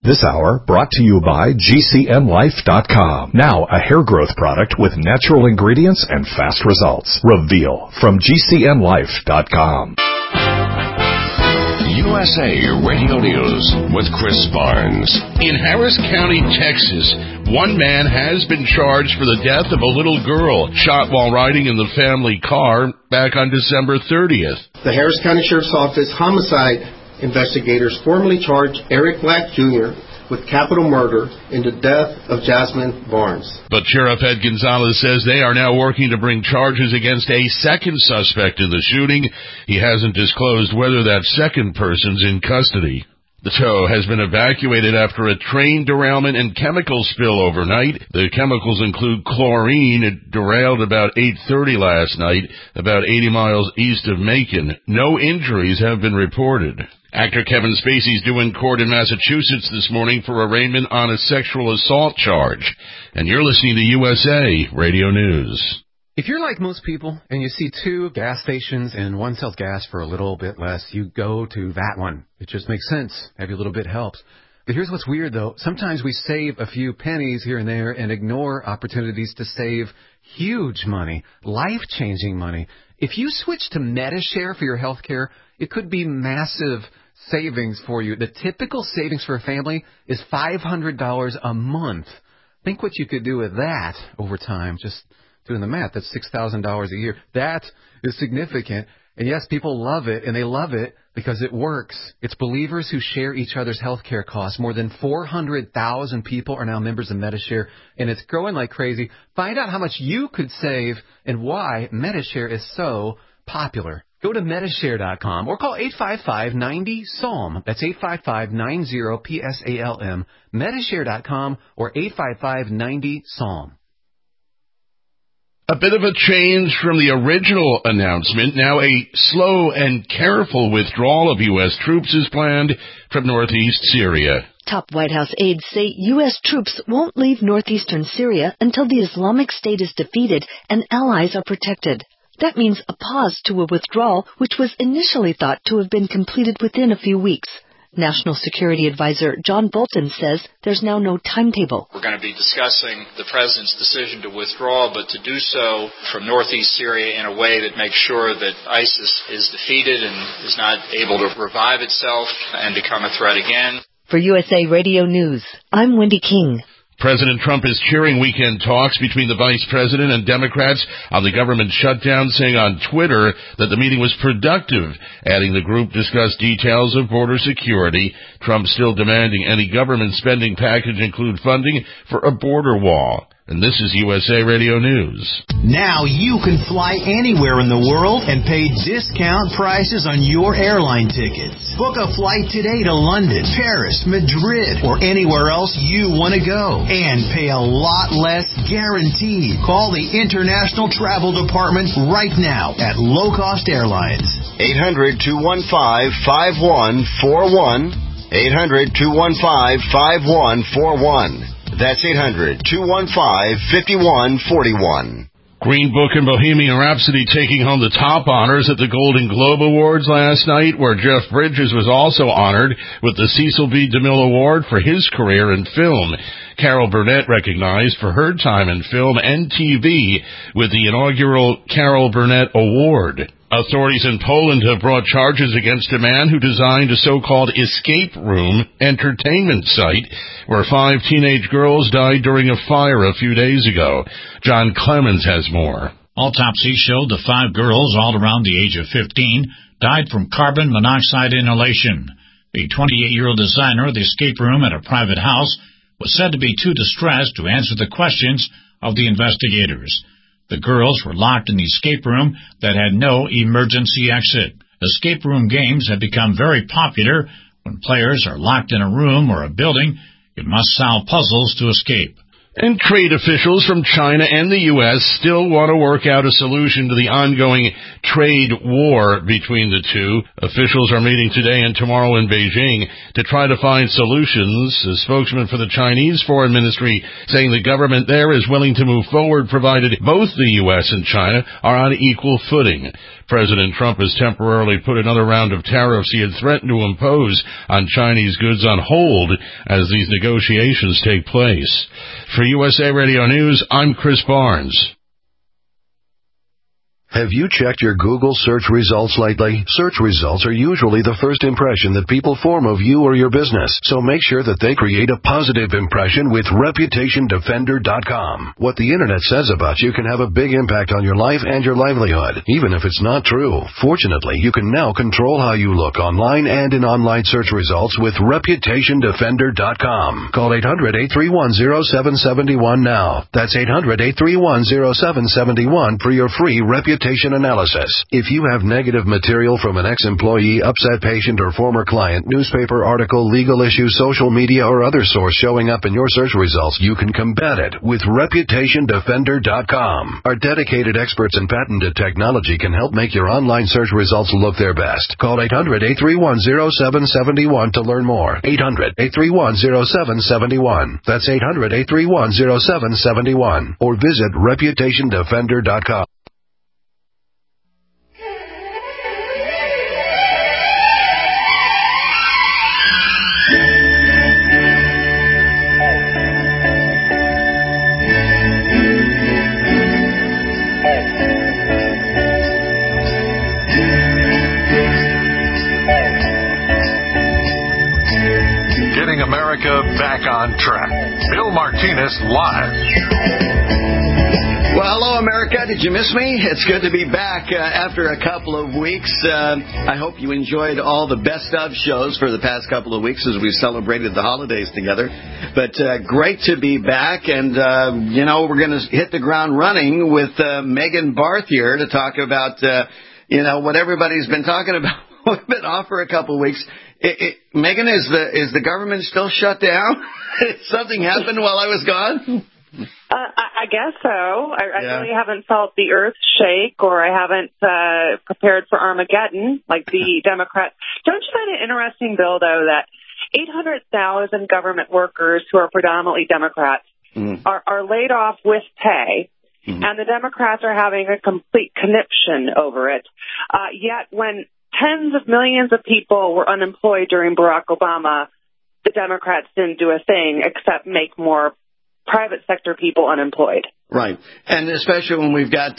This hour brought to you by GCNlife.com. Now a hair growth product with natural ingredients and fast results. Reveal from GCNlife.com. USA Radio News with Chris Barnes. In Harris County, Texas, one man has been charged for the death of a little girl shot while riding in the family car back on December 30th. The Harris County Sheriff's Office homicide investigators formally charged Eric Black Jr. with capital murder in the death of Jasmine Barnes. But Sheriff Ed Gonzalez says they are now working to bring charges against a second suspect in the shooting. He hasn't disclosed whether that second person's in custody. The tow has been evacuated after a train derailment and chemical spill overnight. The chemicals include chlorine. It derailed about 8:30 last night, about 80 miles east of Macon. No injuries have been reported. Actor Kevin Spacey's due in court in Massachusetts this morning for arraignment on a sexual assault charge. And you're listening to USA Radio News. If you're like most people and you see two gas stations and one sells gas for a little bit less, you go to that one. It just makes sense. Every little bit helps. But here's what's weird, though. Sometimes we save a few pennies here and there and ignore opportunities to save huge money, life-changing money. If you switch to Medi-Share for your health care, it could be massive savings for you. The typical savings for a family is $500 a month. Think what you could do with that over time. Just doing the math, that's $6,000 a year. That is significant. And yes, people love it, and they love it because it works. It's believers who share each other's health care costs. More than 400,000 people are now members of Medi-Share, and it's growing like crazy. Find out how much you could save and why Medi-Share is so popular. Go to Medi-Share.com or call 855-90-PSALM. That's 855-90-PSALM. Medi-Share.com or 855-90-PSALM. A bit of a change from the original announcement. Now a slow and careful withdrawal of U.S. troops is planned from northeast Syria. Top White House aides say U.S. troops won't leave northeastern Syria until the Islamic State is defeated and allies are protected. That means a pause to a withdrawal, which was initially thought to have been completed within a few weeks. National Security Advisor John Bolton says there's now no timetable. We're going to be discussing the president's decision to withdraw, but to do so from northeast Syria in a way that makes sure that ISIS is defeated and is not able to revive itself and become a threat again. For USA Radio News, I'm Wendy King. President Trump is cheering weekend talks between the vice president and Democrats on the government shutdown, saying on Twitter that the meeting was productive, adding the group discussed details of border security. Trump still demanding any government spending package include funding for a border wall. And this is USA Radio News. Now you can fly anywhere in the world and pay discount prices on your airline tickets. Book a flight today to London, Paris, Madrid, or anywhere else you want to go. And pay a lot less guaranteed. Call the International Travel Department right now at Low Cost Airlines. 800-215-5141. 800-215-5141. That's 800-215-5141. Green Book and Bohemian Rhapsody taking home the top honors at the Golden Globe Awards last night, where Jeff Bridges was also honored with the Cecil B. DeMille Award for his career in film. Carol Burnett recognized for her time in film and TV with the inaugural Carol Burnett Award. Authorities in Poland have brought charges against a man who designed a so-called escape room entertainment site where 5 teenage girls died during a fire a few days ago. John Clemens has more. Autopsies showed the 5 girls, all around the age of 15, died from carbon monoxide inhalation. The 28-year-old designer of the escape room at a private house was said to be too distressed to answer the questions of the investigators. The girls were locked in the escape room that had no emergency exit. Escape room games have become very popular. When players are locked in a room or a building, you must solve puzzles to escape. And trade officials from China and the U.S. still want to work out a solution to the ongoing trade war between the two. Officials are meeting today and tomorrow in Beijing to try to find solutions. A spokesman for the Chinese Foreign Ministry saying the government there is willing to move forward provided both the U.S. and China are on equal footing. President Trump has temporarily put another round of tariffs he had threatened to impose on Chinese goods on hold as these negotiations take place. For USA Radio News, I'm Chris Barnes. Have you checked your Google search results lately? Search results are usually the first impression that people form of you or your business, so make sure that they create a positive impression with ReputationDefender.com. What the Internet says about you can have a big impact on your life and your livelihood, even if it's not true. Fortunately, you can now control how you look online and in online search results with ReputationDefender.com. Call 800-831-0771 now. That's 800-831-0771 for your free reputation analysis. If you have negative material from an ex-employee, upset patient, or former client, newspaper article, legal issue, social media, or other source showing up in your search results, you can combat it with ReputationDefender.com. Our dedicated experts in patented technology can help make your online search results look their best. Call 800-831-0771 to learn more. 800-831-0771. That's 800-831-0771. Or visit ReputationDefender.com. Back on track. Bill Martinez live. Well, hello, America. Did you miss me? It's good to be back after a couple of weeks. I hope you enjoyed all the best of shows for the past couple of weeks as we celebrated the holidays together. But great to be back. And, we're going to hit the ground running with Megan Barth here to talk about, what everybody's been talking about. We've been off for a couple of weeks. Megan, is the government still shut down? Something happened while I was gone? I guess so. I really haven't felt the earth shake, or I haven't prepared for Armageddon like the Democrats. Don't you find it interesting, Bill, though, that 800,000 government workers who are predominantly Democrats are laid off with pay, and the Democrats are having a complete conniption over it. Yet when tens of millions of people were unemployed during Barack Obama, the Democrats didn't do a thing except make more private sector people unemployed. Right. And especially when we've got,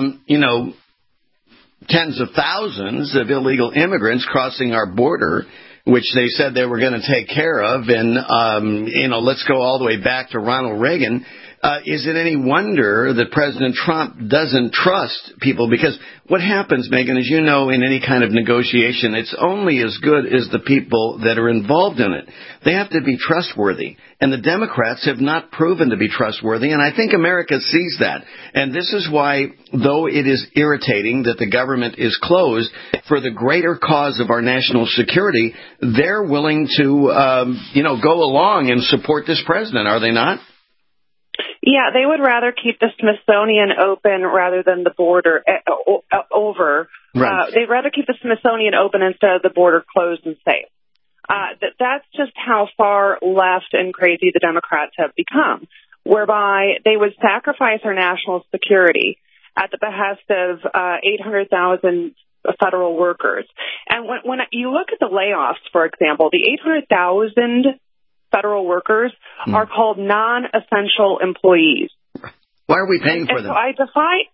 tens of thousands of illegal immigrants crossing our border, which they said they were going to take care of. And, let's go all the way back to Ronald Reagan. Is it any wonder that President Trump doesn't trust people? Because what happens, Megan, as you know, in any kind of negotiation, it's only as good as the people that are involved in it. They have to be trustworthy. And the Democrats have not proven to be trustworthy, and I think America sees that. And this is why, though it is irritating that the government is closed, for the greater cause of our national security, they're willing to, go along and support this president, are they not? Yeah, they would rather keep the Smithsonian open rather than the border over. Right. They'd rather keep the Smithsonian open instead of the border closed and safe. That's just how far left and crazy the Democrats have become, whereby they would sacrifice our national security at the behest of 800,000 federal workers. And when you look at the layoffs, for example, the 800,000 federal workers are called non-essential employees. Why are we paying for them? So I defy.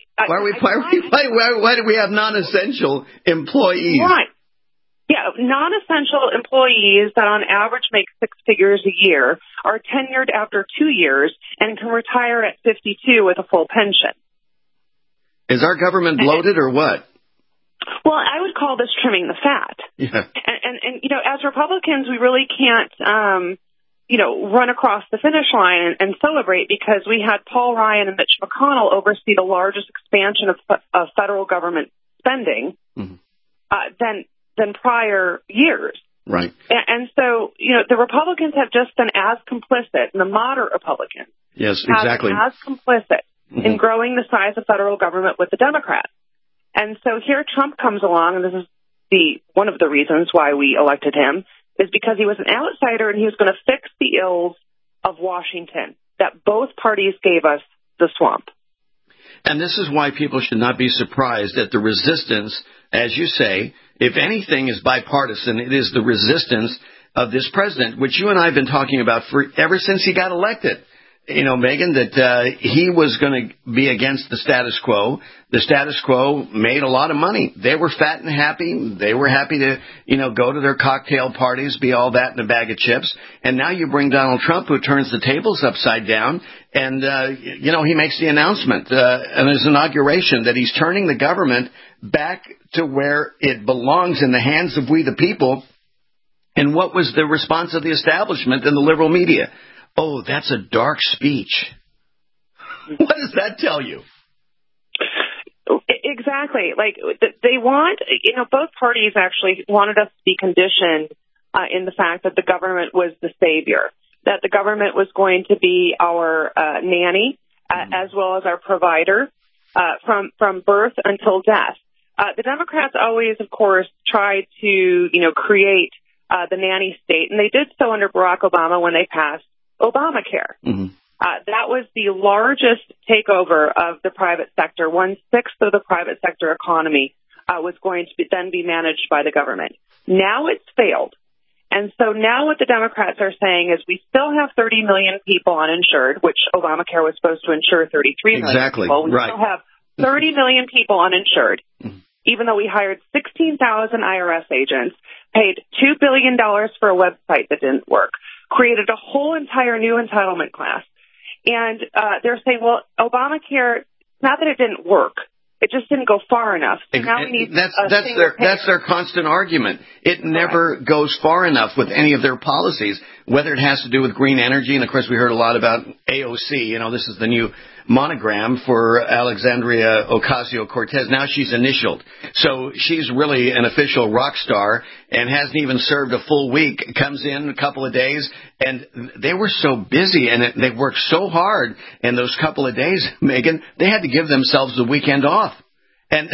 Why do we have non-essential employees? Right. Yeah, non-essential employees that on average make six figures a year are tenured after 2 years and can retire at 52 with a full pension. Is our government bloated or what? Well, I would call this trimming the fat. Yeah. And as Republicans, we really can't run across the finish line and celebrate, because we had Paul Ryan and Mitch McConnell oversee the largest expansion of federal government spending than prior years. Right. And so, the Republicans have just been as complicit, and the moderate Republicans yes, exactly. have been as complicit in growing the size of federal government with the Democrats. And so here Trump comes along, and this is one of the reasons why we elected him, is because he was an outsider and he was going to fix the ills of Washington that both parties gave us the swamp. And this is why people should not be surprised at the resistance, as you say. If anything is bipartisan, it is the resistance of this president, which you and I have been talking about ever since he got elected. You know, Megan, that he was going to be against the status quo. The status quo made a lot of money. They were fat and happy. They were happy to, go to their cocktail parties, be all that in a bag of chips. And now you bring Donald Trump, who turns the tables upside down, and, he makes the announcement in his inauguration that he's turning the government back to where it belongs, in the hands of we the people. And what was the response of the establishment and the liberal media? Oh, that's a dark speech. What does that tell you? Exactly. Like, they want, both parties actually wanted us to be conditioned in the fact that the government was the savior, that the government was going to be our nanny, as well as our provider from birth until death. The Democrats always, of course, tried to, create the nanny state, and they did so under Barack Obama when they passed Obamacare. Mm-hmm. That was the largest takeover of the private sector. 1/6 of the private sector economy was going to then be managed by the government. Now it's failed. And so now what the Democrats are saying is we still have 30 million people uninsured, which Obamacare was supposed to insure 33 million people. We still have 30 million people uninsured, even though we hired 16,000 IRS agents, paid $2 billion for a website that didn't work, created a whole entire new entitlement class. And they're saying, well, Obamacare, not that it didn't work, it just didn't go far enough. So now we need that's their constant argument. It never goes far enough with any of their policies, whether it has to do with green energy. And, of course, we heard a lot about AOC. This is the new monogram for Alexandria Ocasio-Cortez. Now she's initialed. So she's really an official rock star and hasn't even served a full week. Comes in a couple of days, and they were so busy and they worked so hard in those couple of days, Megan, they had to give themselves a weekend off. And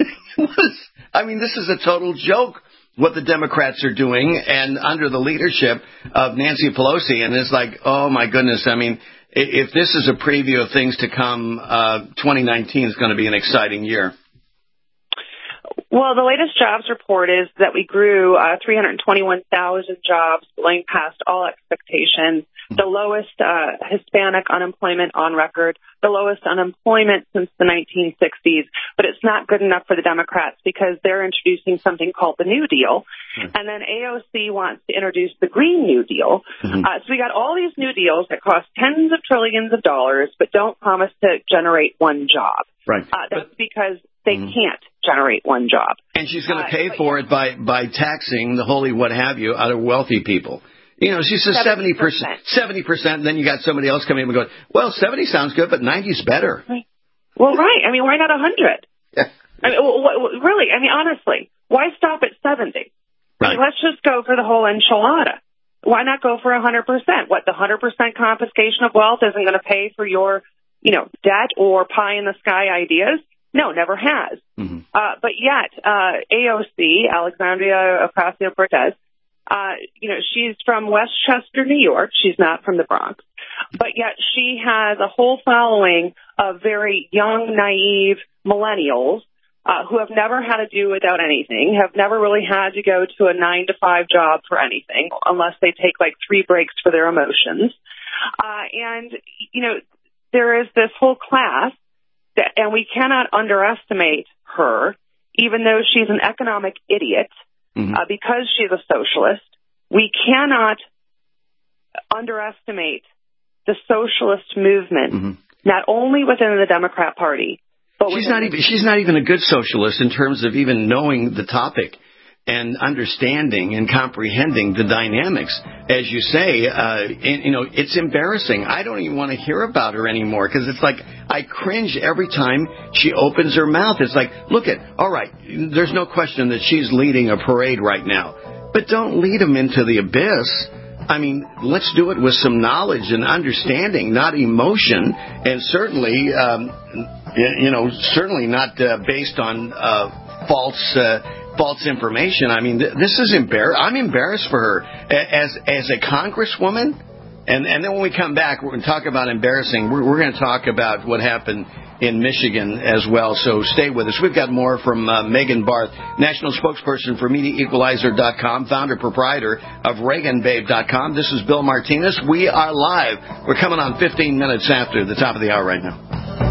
this is a total joke what the Democrats are doing, and under the leadership of Nancy Pelosi. And it's like, oh, my goodness, if this is a preview of things to come, 2019 is going to be an exciting year. Well, the latest jobs report is that we grew 321,000 jobs, blowing past all expectations, the lowest Hispanic unemployment on record, the lowest unemployment since the 1960s. But it's not good enough for the Democrats because they're introducing something called the New Deal. And then AOC wants to introduce the Green New Deal. So we got all these new deals that cost tens of trillions of dollars but don't promise to generate one job. Right. That's because they can't generate one job. And she's going to pay for it by taxing the holy what have you out of wealthy people. She says 70%. 70%, then you got somebody else coming in and going, well, 70 sounds good, but 90's better. Right. Well, right. Why not 100? Yeah. Really, honestly, why stop at 70? Right. Let's just go for the whole enchilada. Why not go for 100%? What, the 100% confiscation of wealth isn't going to pay for your, debt or pie-in-the-sky ideas? No, never has. But yet, AOC, Alexandria Ocasio-Cortez, she's from Westchester, New York. She's not from the Bronx. But yet she has a whole following of very young, naive millennials who have never had to do without anything, have never really had to go to a 9-to-5 job for anything, unless they take like 3 breaks for their emotions. There is this whole class, and we cannot underestimate her, even though she's an economic idiot, because she's a socialist. We cannot underestimate the socialist movement, not only within the Democrat Party, but she's not even a good socialist in terms of even knowing the topic and understanding and comprehending the dynamics. As you say, it's embarrassing. I don't even want to hear about her anymore because it's like I cringe every time she opens her mouth. It's like, all right, there's no question that she's leading a parade right now, but don't lead them into the abyss. Let's do it with some knowledge and understanding, not emotion, and certainly, certainly not based on false information. This is I'm embarrassed for her as a congresswoman. And then when we come back, we're going to talk about embarrassing. We're going to talk about what happened in Michigan as well. So stay with us. We've got more from Megan Barth, national spokesperson for MediaEqualizer.com, founder, proprietor of ReaganBabe.com. This is Bill Martinez. We are live. We're coming on 15 minutes after the top of the hour right now.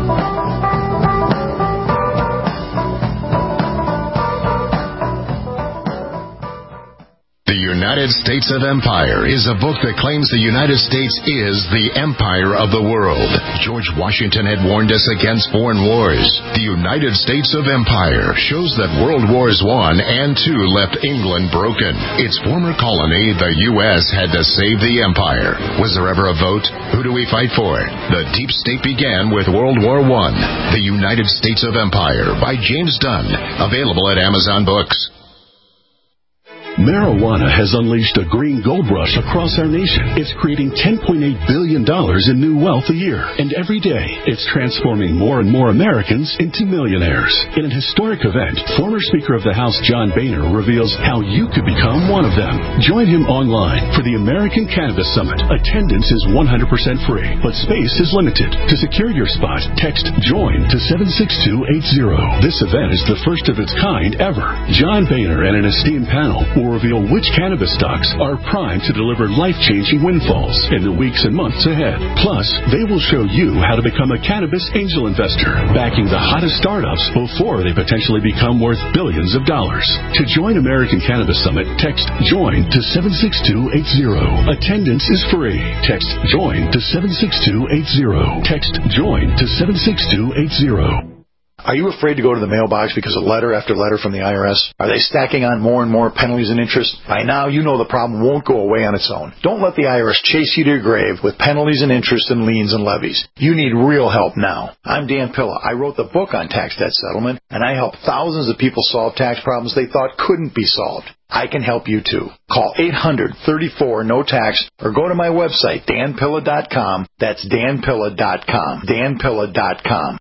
The United States of Empire is a book that claims the United States is the empire of the world. George Washington had warned us against foreign wars. The United States of Empire shows that World Wars I and II left England broken. Its former colony, the U.S., had to save the empire. Was there ever a vote? Who do we fight for? The deep state began with World War I. The United States of Empire by James Dunn. Available at Amazon Books. Marijuana has unleashed a green gold rush across our nation. It's creating $10.8 billion in new wealth a year. And every day, it's transforming more and more Americans into millionaires. In an historic event, former Speaker of the House John Boehner reveals how you could become one of them. Join him online for the American Cannabis Summit. Attendance is 100% free, but space is limited. To secure your spot, text JOIN to 76280. This event is the first of its kind ever. John Boehner and an esteemed panel will reveal which cannabis stocks are primed to deliver life-changing windfalls in the weeks and months ahead. Plus, they will show you how to become a cannabis angel investor, backing the hottest startups before they potentially become worth billions of dollars. To join American Cannabis Summit, text JOIN to 76280. Attendance is free. Text JOIN to 76280. Text JOIN to 76280. Are you afraid to go to the mailbox because of letter after letter from the IRS? Are they stacking on more and more penalties and interest? By now, you know the problem won't go away on its own. Don't let the IRS chase you to your grave with penalties and interest and liens and levies. You need real help now. I'm Dan Pilla. I wrote the book on tax debt settlement, and I help thousands of people solve tax problems they thought couldn't be solved. I can help you too. Call 800-34-NO-TAX or go to my website, danpilla.com. That's danpilla.com. danpilla.com.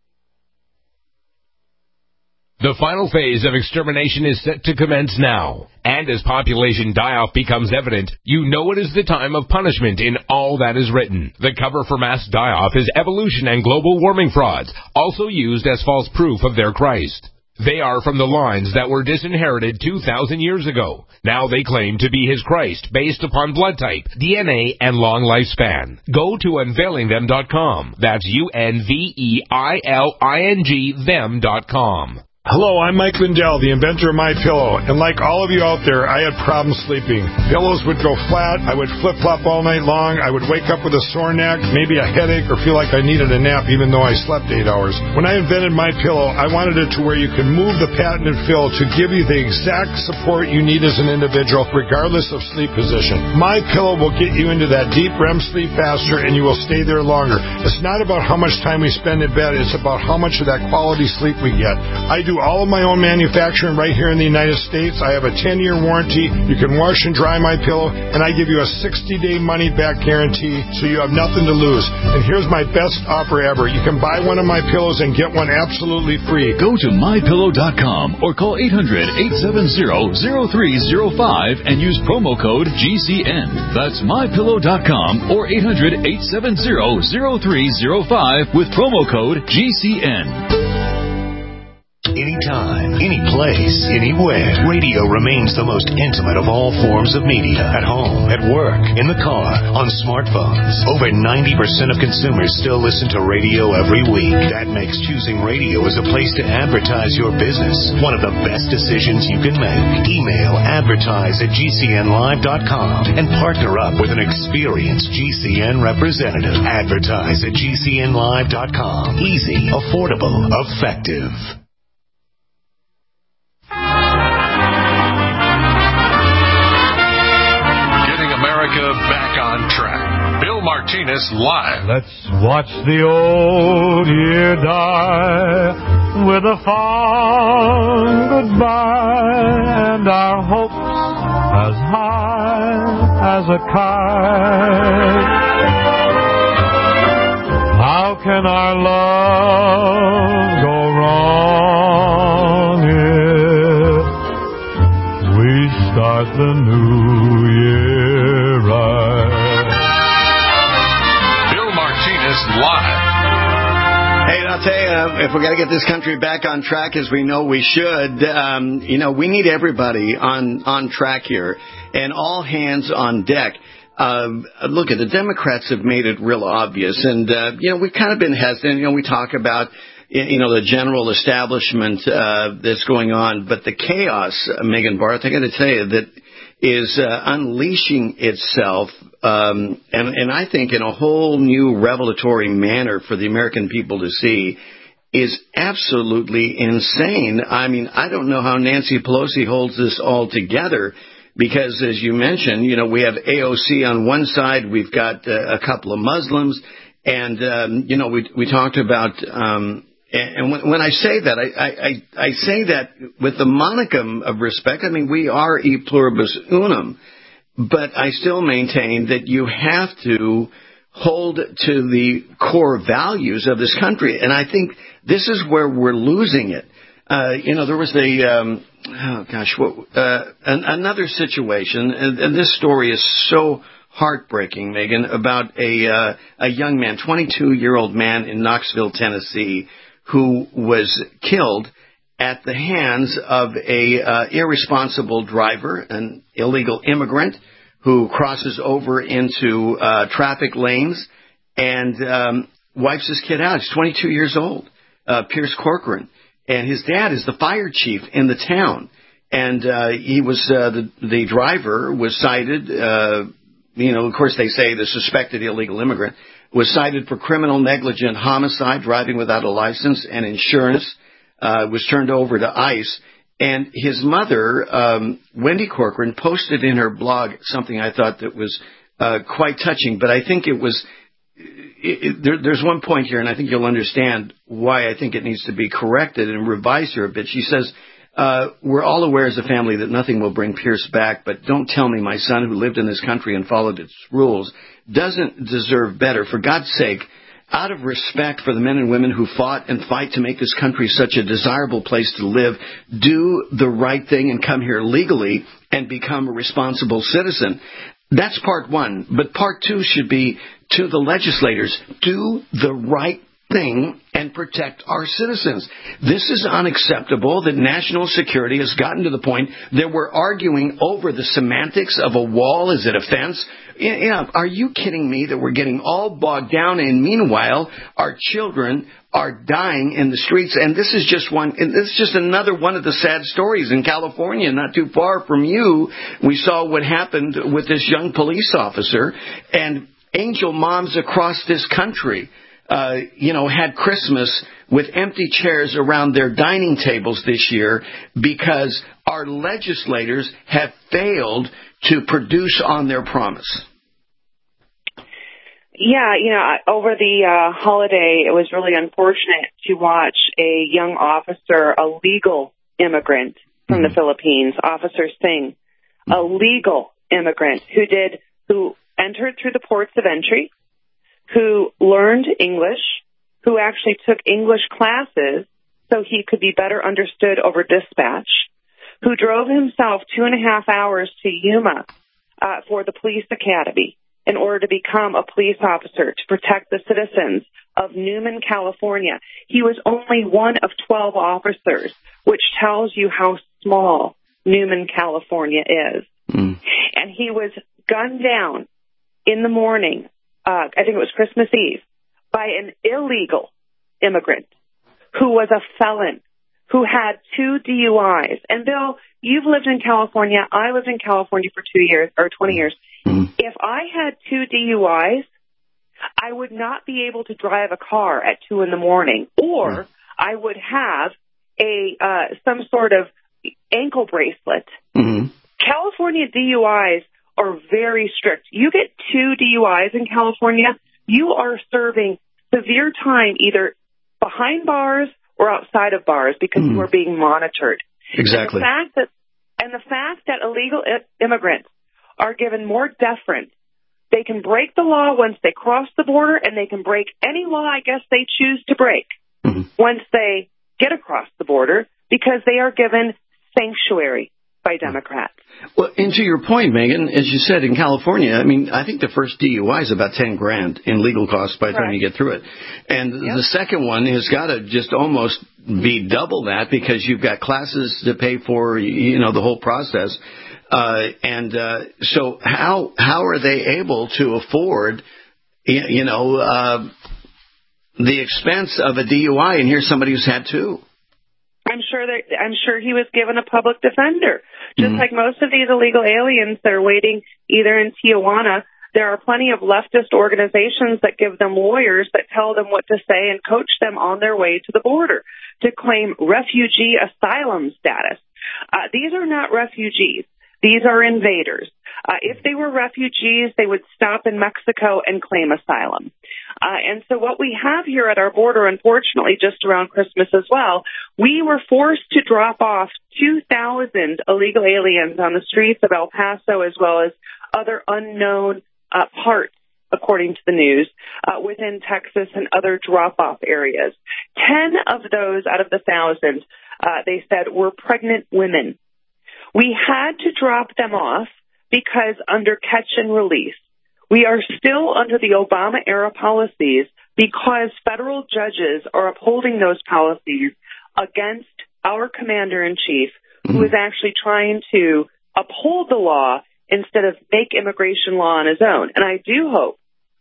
The final phase of extermination is set to commence now. And as population die-off becomes evident, you know it is the time of punishment in all that is written. The cover for mass die-off is evolution and global warming frauds, also used as false proof of their Christ. They are from the lines that were disinherited 2,000 years ago. Now they claim to be his Christ based upon blood type, DNA, and long lifespan. Go to unveilingthem.com. That's UNVEILING them.com. Hello, I'm Mike Lindell, the inventor of MyPillow, and like all of you out there, I had problems sleeping. Pillows would go flat, I would flip-flop all night long, I would wake up with a sore neck, maybe a headache, or feel like I needed a nap even though I slept 8 hours. When I invented MyPillow, I wanted it to where you can move the patented fill to give you the exact support you need as an individual, regardless of sleep position. MyPillow will get you into that deep REM sleep faster, and you will stay there longer. It's not about how much time we spend in bed, it's about how much of that quality sleep we get. I do all of my own manufacturing right here in the United States. I have a 10-year warranty. You can wash and dry my pillow, and I give you a 60-day money-back guarantee, so you have nothing to lose. And here's my best offer ever. You can buy one of my pillows and get one absolutely free. Go to MyPillow.com or call 800-870-0305 and use promo code GCN. That's MyPillow.com or 800-870-0305 with promo code GCN. Anytime, any place, anywhere. Radio remains the most intimate of all forms of media. At home, at work, in the car, on smartphones. Over 90% of consumers still listen to radio every week. That makes choosing radio as a place to advertise your business one of the best decisions you can make. Email advertise@gcnlive.com and partner up with an experienced GCN representative. Advertise at gcnlive.com. Easy, affordable, effective. Back on track. Bill Martinez live. Let's watch the old year die with a fond goodbye and our hopes as high as a kite. How can our love go wrong if we start the new year? Bill Martinez live. Hey, I'll tell you, if we're going to get this country back on track as we know we should, we need everybody on track here and all hands on deck. Look, the Democrats have made it real obvious, and, we've kind of been hesitant. We talk about, the general establishment that's going on, but the chaos, Megan Barth, I got to tell you, that is unleashing itself, and I think in a whole new revelatory manner for the American people to see, is absolutely insane. I mean, I don't know how Nancy Pelosi holds this all together, because as you mentioned, we have AOC on one side, we've got a couple of Muslims, and, we talked about, and when I say that, I say that with the monicum of respect. I mean, we are e pluribus unum, but I still maintain that you have to hold to the core values of this country, and I think this is where we're losing it. There was another situation, and this story is so heartbreaking, Megan, about a young man, 22-year-old man in Knoxville, Tennessee, who was killed at the hands of a irresponsible driver, an illegal immigrant who crosses over into traffic lanes and wipes his kid out. He's 22 years old, Pierce Corcoran, and his dad is the fire chief in the town. And he was the driver was cited. Of course, they say the suspected illegal immigrant was cited for criminal negligent homicide, driving without a license, and insurance. Was turned over to ICE. And his mother, Wendy Corcoran, posted in her blog something I thought that was quite touching. But I think it was there's one point here, and I think you'll understand why I think it needs to be corrected and revised here a bit. She says, we're all aware as a family that nothing will bring Pierce back, but don't tell me my son, who lived in this country and followed its rules, doesn't deserve better. For God's sake, out of respect for the men and women who fought and fight to make this country such a desirable place to live, do the right thing and come here legally and become a responsible citizen. That's part one. But part two should be to the legislators. Do the right thing and protect our citizens. This is unacceptable that national security has gotten to the point that we're arguing over the semantics of a wall. Is it a fence? Yeah, are you kidding me that we're getting all bogged down, and meanwhile our children are dying in the streets? And this is just another one of the sad stories in California, not too far from you. We saw what happened with this young police officer, and angel moms across this country had Christmas with empty chairs around their dining tables this year because our legislators have failed to produce on their promise. Yeah, over the holiday, it was really unfortunate to watch a young officer, a legal immigrant from the Philippines, Officer Singh, a legal immigrant who entered through the ports of entry, who learned English, who actually took English classes so he could be better understood over dispatch, who drove himself 2.5 hours to Yuma for the police academy in order to become a police officer to protect the citizens of Newman, California. He was only one of 12 officers, which tells you how small Newman, California is. And he was gunned down in the morning, I think it was Christmas Eve, by an illegal immigrant who was a felon, who had 2 DUIs. And Bill, you've lived in California. I lived in California for 2 years or 20 years. If I had 2 DUIs, I would not be able to drive a car at 2 in the morning, or I would have some sort of ankle bracelet. California DUIs are very strict. You get 2 DUIs in California, you are serving severe time either behind bars or outside of bars because you are being monitored. Exactly. And the fact that illegal immigrants are given more deference. They can break the law once they cross the border, and they can break any law, I guess, they choose to break once they get across the border, because they are given sanctuary. by Democrats. Well, and to your point, Megan, as you said, in California, I mean, I think the first DUI is about $10,000 in legal costs by the time you get through it. And the second one has got to just almost be double that because you've got classes to pay for, the whole process. So how are they able to afford, the expense of a DUI? And here's somebody who's had two. I'm sure he was given a public defender. Just like most of these illegal aliens that are waiting either in Tijuana, there are plenty of leftist organizations that give them lawyers that tell them what to say and coach them on their way to the border to claim refugee asylum status. These are not refugees. These are invaders. If they were refugees, they would stop in Mexico and claim asylum. And so what we have here at our border, unfortunately, just around Christmas as well, we were forced to drop off 2,000 illegal aliens on the streets of El Paso as well as other unknown parts, according to the news, within Texas and other drop-off areas. 10 of those out of the 1,000, they said, were pregnant women. We had to drop them off because under catch and release, we are still under the Obama-era policies because federal judges are upholding those policies against our commander-in-chief, who is actually trying to uphold the law instead of make immigration law on his own. And I do hope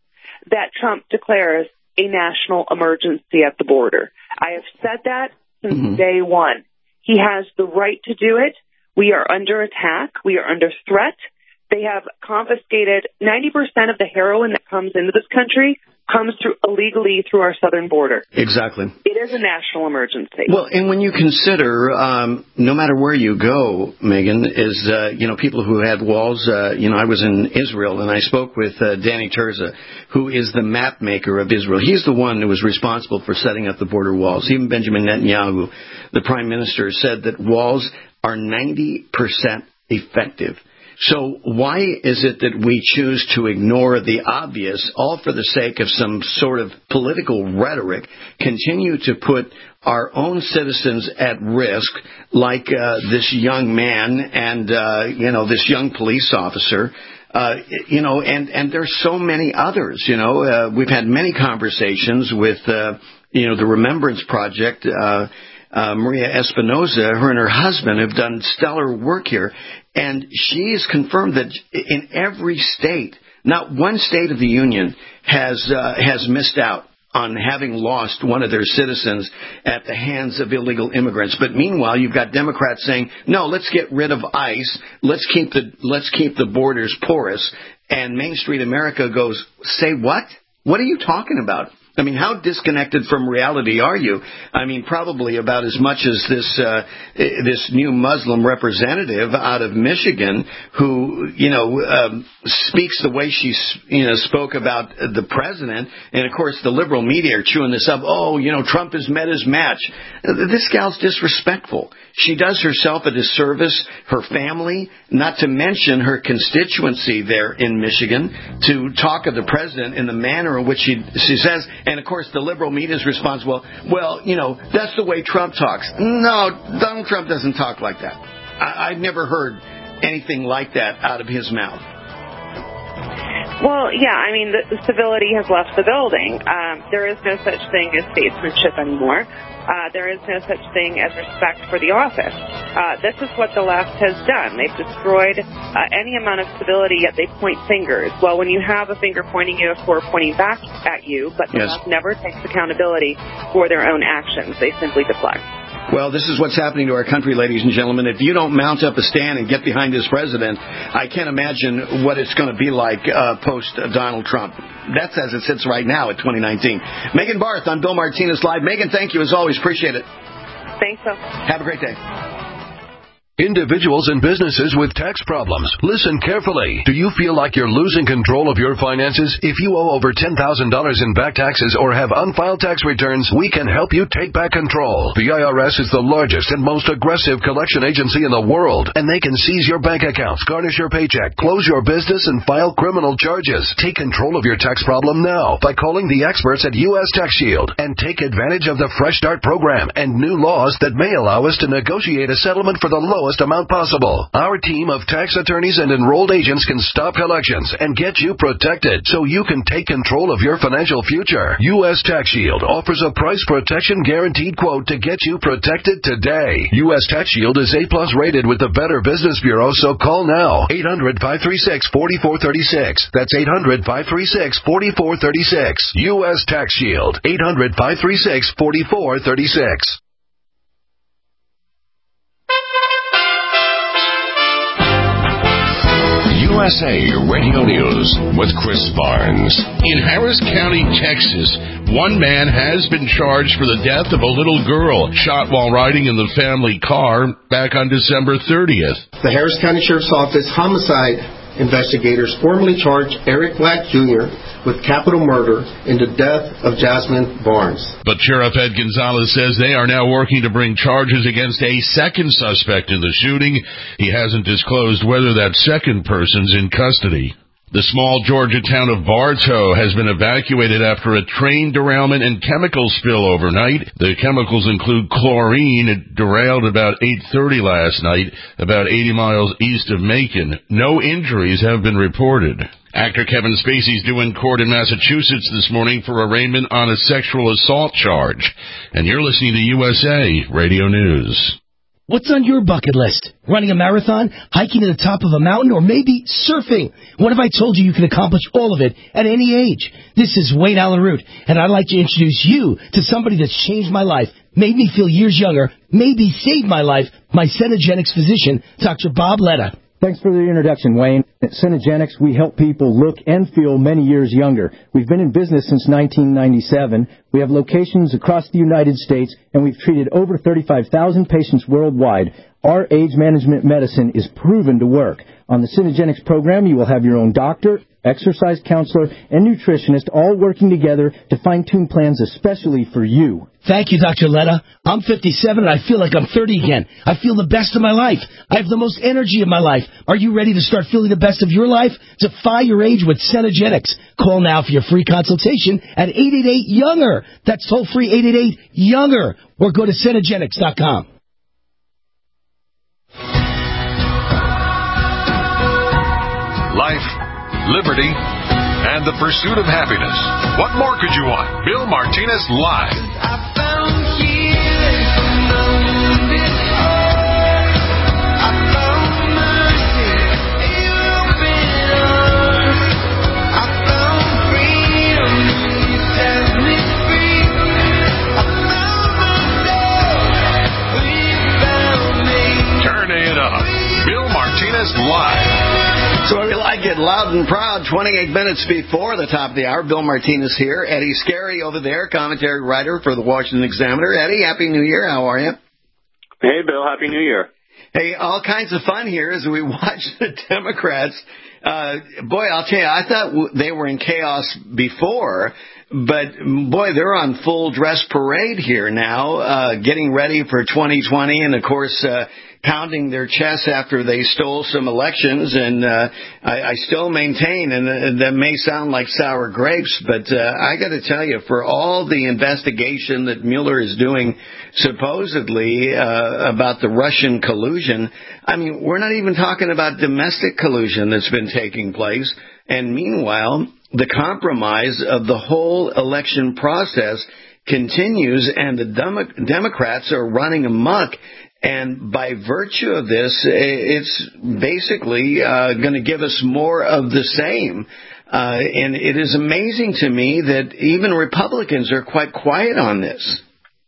that Trump declares a national emergency at the border. I have said that since day one. He has the right to do it. We are under attack. We are under threat. They have confiscated 90% of the heroin that comes into this country comes through illegally through our southern border. Exactly. It is a national emergency. Well, and when you consider, no matter where you go, Megan, is, people who had walls, I was in Israel and I spoke with Danny Terza, who is the map maker of Israel. He's the one who was responsible for setting up the border walls. Even Benjamin Netanyahu, the prime minister, said that walls are 90% effective. So why is it that we choose to ignore the obvious, all for the sake of some sort of political rhetoric, continue to put our own citizens at risk, like this young man and, this young police officer, and there's so many others, we've had many conversations with, the Remembrance Project, Maria Espinoza, her and her husband have done stellar work here. And she has confirmed that in every state, not one state of the union has missed out on having lost one of their citizens at the hands of illegal immigrants. But meanwhile, you've got Democrats saying, no, let's get rid of ICE. Let's keep the borders porous. And Main Street America goes, say what? What are you talking about? I mean, how disconnected from reality are you? I mean, probably about as much as this new Muslim representative out of Michigan who, speaks the way she, spoke about the president. And, of course, the liberal media are chewing this up. Oh, Trump has met his match. This gal's disrespectful. She does herself a disservice, her family, not to mention her constituency there in Michigan, to talk of the president in the manner in which she says. And, of course, the liberal media is responsible. Well, that's the way Trump talks. No, Donald Trump doesn't talk like that. I've never heard anything like that out of his mouth. Well, yeah, I mean, the civility has left the building. There is no such thing as statesmanship anymore. There is no such thing as respect for the office. This is what the left has done. They've destroyed any amount of civility, yet they point fingers. Well, when you have a finger pointing you, or pointing back at you, but the left never takes accountability for their own actions. They simply deflect. Well, this is what's happening to our country, ladies and gentlemen. If you don't mount up a stand and get behind this president, I can't imagine what it's going to be like post-Donald Trump. That's as it sits right now at 2019. Megan Barth on Bill Martinez Live. Megan, thank you as always. Appreciate it. Thanks, Bill. Have a great day. Individuals and businesses with tax problems. Listen carefully. Do you feel like you're losing control of your finances? If you owe over $10,000 in back taxes or have unfiled tax returns, we can help you take back control. The IRS is the largest and most aggressive collection agency in the world, and they can seize your bank accounts, garnish your paycheck, close your business, and file criminal charges. Take control of your tax problem now by calling the experts at U.S. Tax Shield and take advantage of the Fresh Start program and new laws that may allow us to negotiate a settlement for the lowest smallest amount possible. Our team of tax attorneys and enrolled agents can stop collections and get you protected so you can take control of your financial future. U.S. Tax Shield offers a price protection guaranteed quote to get you protected today. U.S. Tax Shield is A+ rated with the Better Business Bureau, so call now. 800-536-4436. That's 800-536-4436. U.S. Tax Shield. 800-536-4436. USA Radio News with Chris Barnes. In Harris County, Texas, one man has been charged for the death of a little girl shot while riding in the family car back on December 30th. The Harris County Sheriff's Office homicide investigators formally charged Eric Black Jr. with capital murder in the death of Jasmine Barnes. But Sheriff Ed Gonzalez says they are now working to bring charges against a second suspect in the shooting. He hasn't disclosed whether that second person's in custody. The small Georgia town of Bartow has been evacuated after a train derailment and chemical spill overnight. The chemicals include chlorine. It derailed about 8:30 last night, about 80 miles east of Macon. No injuries have been reported. Actor Kevin Spacey's due in court in Massachusetts this morning for arraignment on a sexual assault charge. And you're listening to USA Radio News. What's on your bucket list? Running a marathon, hiking to the top of a mountain, or maybe surfing? What if I told you you can accomplish all of it at any age? This is Wayne Allen Root, and I'd like to introduce you to somebody that's changed my life, made me feel years younger, maybe saved my life, my Cenegenics physician, Dr. Bob Letta. Thanks for the introduction, Wayne. At Cenegenics, we help people look and feel many years younger. We've been in business since 1997. We have locations across the United States, and we've treated over 35,000 patients worldwide. Our age management medicine is proven to work. On the Cenegenics program, you will have your own doctor, exercise counselor, and nutritionist all working together to fine-tune plans especially for you. Thank you, Dr. Letta. I'm 57 and I feel like I'm 30 again. I feel the best of my life. I have the most energy of my life. Are you ready to start feeling the best of your life? Defy your age with Cenegenics. Call now for your free consultation at 888-YOUNGER. That's toll-free 888-YOUNGER. Or go to Cenegenics.com. Life, liberty, and the pursuit of happiness. What more could you want? Bill Martinez Live. Turn it up. Bill Martinez Live. So we like it loud and proud. 28 minutes before the top of the hour. Bill Martinez here. Eddie Scarry over there, commentary writer for the Washington Examiner. Eddie, Happy New Year. How are you? Hey, Bill. Happy New Year. Hey, all kinds of fun here as we watch the Democrats. Boy, I'll tell you, I thought they were in chaos before, but boy, they're on full dress parade here now, getting ready for 2020, and of course, pounding their chests after they stole some elections, and I still maintain, and that may sound like sour grapes, but I got to tell you, for all the investigation that Mueller is doing, supposedly about the Russian collusion, I mean, we're not even talking about domestic collusion that's been taking place, and meanwhile, the compromise of the whole election process continues, and the Democrats are running amok. And by virtue of this, it's basically going to give us more of the same. And it is amazing to me that even Republicans are quite quiet on this.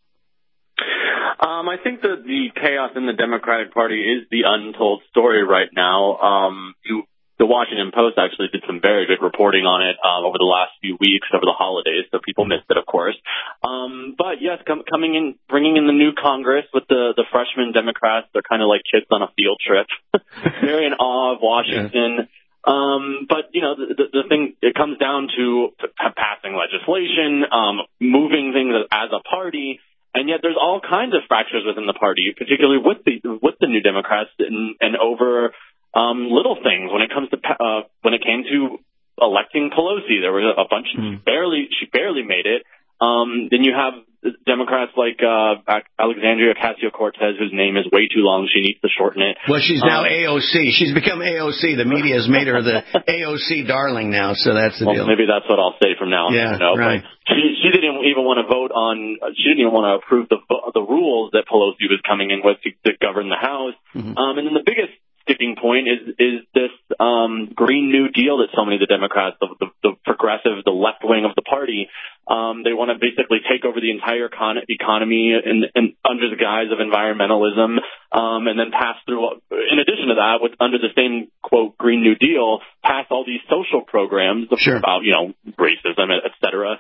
I think that the chaos in the Democratic Party is the untold story right now. The Washington Post actually did some very good reporting on it over the last few weeks, over the holidays, so people missed it, of course. But yes, coming in, bringing in the new Congress with the freshman Democrats, they're kind of like kids on a field trip. They're in awe of Washington. But, you know, the thing, it comes down to passing legislation, moving things as a party. And yet there's all kinds of fractures within the party, particularly with the new Democrats and over little things. When it came to electing Pelosi, there was a bunch. She barely made it. Then you have Democrats like Alexandria Ocasio-Cortez, whose name is way too long. She needs to shorten it. Well, she's now AOC. She's become AOC. The media has made her the AOC darling now, so that's the deal. Maybe that's what I'll say from now on. Yeah, right. But she didn't even want to vote on. She didn't even want to approve the rules that Pelosi was coming in with to govern the House. And then the biggest sticking point is this Green New Deal that so many of the Democrats, the progressive, the left wing of the party, they want to basically take over the entire economy in under the guise of environmentalism, and then pass through, in addition to that, under the same, quote, Green New Deal, pass all these social programs about, racism, et cetera.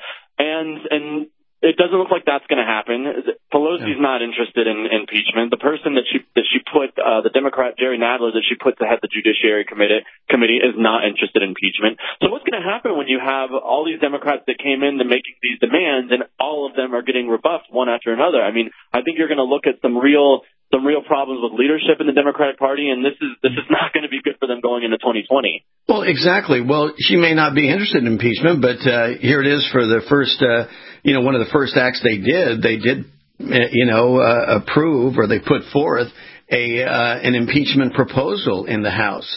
And it doesn't look like that's going to happen. Pelosi's not interested in impeachment. The person that she put, the Democrat Jerry Nadler that she put to head the Judiciary Committee is not interested in impeachment. So what's going to happen when you have all these Democrats that came in to making these demands and all of them are getting rebuffed one after another? I mean, I think you're going to look at some real problems with leadership in the Democratic Party, and this is not going to be good for them going into 2020. Well, exactly. Well, she may not be interested in impeachment, but here it is for the first, one of the first acts they did, approve, or they put forth an impeachment proposal in the House.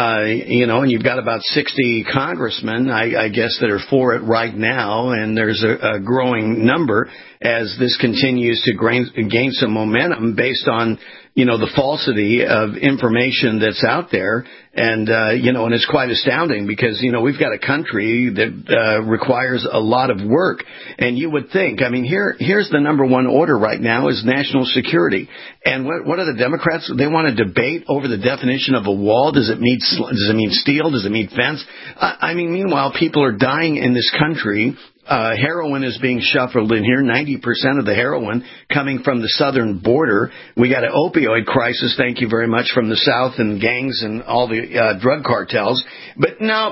And you've got about 60 congressmen, I guess, that are for it right now, and there's a growing number as this continues to gain some momentum based on, the falsity of information that's out there. And, and it's quite astounding because, we've got a country that requires a lot of work. And you would think, here's the number one order right now is national security. And what are the Democrats? They want to debate over the definition of a wall. Does it mean steel? Does it mean fence? Meanwhile, people are dying in this country. Heroin is being shuffled in here, 90% of the heroin coming from the southern border. We got an opioid crisis, thank you very much, from the south and gangs and all the drug cartels. But now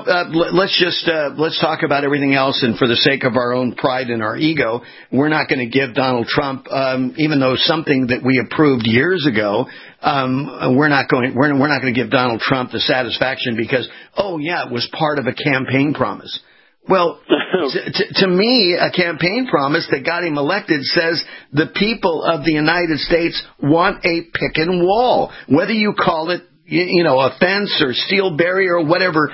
let's talk about everything else. And for the sake of our own pride and our ego, we're not going to give Donald Trump, even though something that we approved years ago, we're not going to give Donald Trump the satisfaction because, it was part of a campaign promise. Well, to me, a campaign promise that got him elected says the people of the United States want a pick and wall. Whether you call it, a fence or steel barrier or whatever,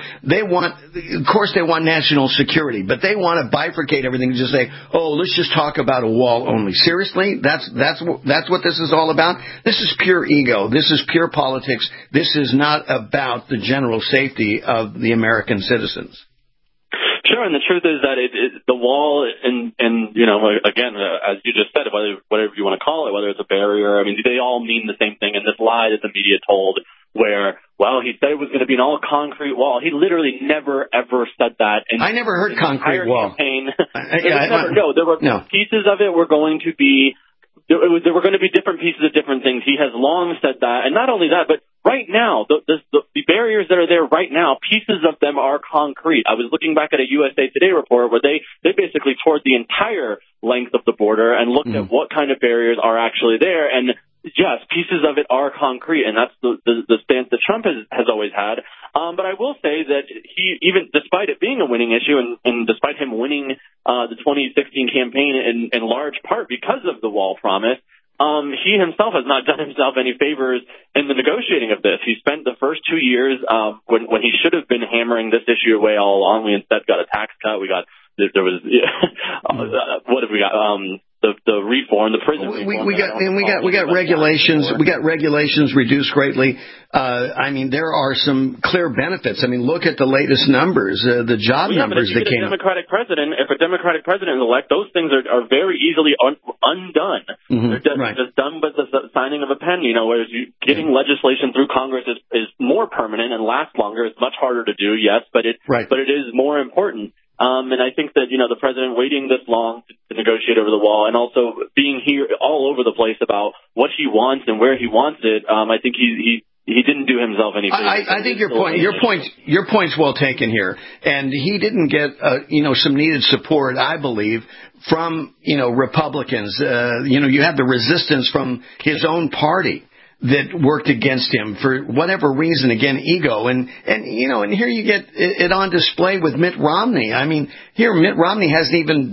of course they want national security, but they want to bifurcate everything and just say, let's just talk about a wall only. Seriously? That's what this is all about? This is pure ego. This is pure politics. This is not about the general safety of the American citizens. Sure, and the truth is that the wall and again, as you just said, whatever you want to call it, whether it's a barrier, they all mean the same thing. And this lie that the media told where, he said it was going to be an all-concrete wall. He literally never, ever said that. I never heard concrete wall. Campaign. There were pieces of it were going to be there were going to be different pieces of different things. He has long said that. And not only that, but right now, the barriers that are there right now, pieces of them are concrete. I was looking back at a USA Today report where they basically toured the entire length of the border and looked at what kind of barriers are actually there. And yes, pieces of it are concrete, and that's the stance that Trump has always had. But I will say that he, even despite it being a winning issue and despite him winning the 2016 campaign in large part because of the wall promise, he himself has not done himself any favors in the negotiating of this. He spent the first 2 years when he should have been hammering this issue away all along. We instead got a tax cut. We got what have we got? The reform, the prison reform. We got regulations. We got regulations reduced greatly. There are some clear benefits. Look at the latest numbers, the job numbers that came. If a Democratic president is elect, those things are very easily undone. They're just done by the signing of a pen. Whereas getting legislation through Congress is more permanent and lasts longer. It's much harder to do, yes, but it is more important. And I think that, the president waiting this long to negotiate over the wall and also being here all over the place about what he wants and where he wants it, I think he didn't do himself any favors. I think your point's well taken here. And he didn't get, some needed support, I believe, from, Republicans. You had the resistance from his own party that worked against him for whatever reason, again, ego. And here you get it on display with Mitt Romney. Here Mitt Romney hasn't even,